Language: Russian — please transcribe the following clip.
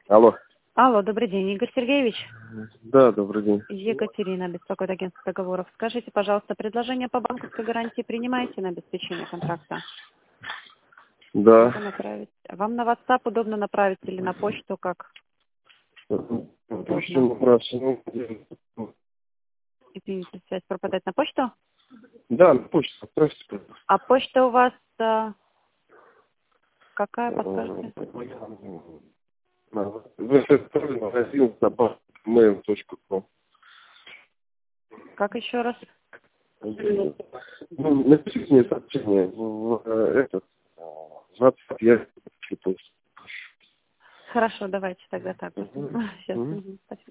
Алло. Алло, добрый день, Игорь Сергеевич. Да, добрый день. Екатерина, беспокоит агентство договоров. Скажите, пожалуйста, предложение по банковской гарантии принимаете на обеспечение контракта? Да. Надо направить. Вам на WhatsApp удобно направить или на почту, как удобно? Извините, связь пропадает. На почту? Да, на почту отправьте, пожалуйста. А почта у вас какая, подскажете? Вы отправили магазин mail.com. Как еще раз? Ну, напишите мне сообщение в этот WhatsApp, я пришлю. Хорошо, давайте тогда так. Мгм. Сейчас. Мгм. Спасибо.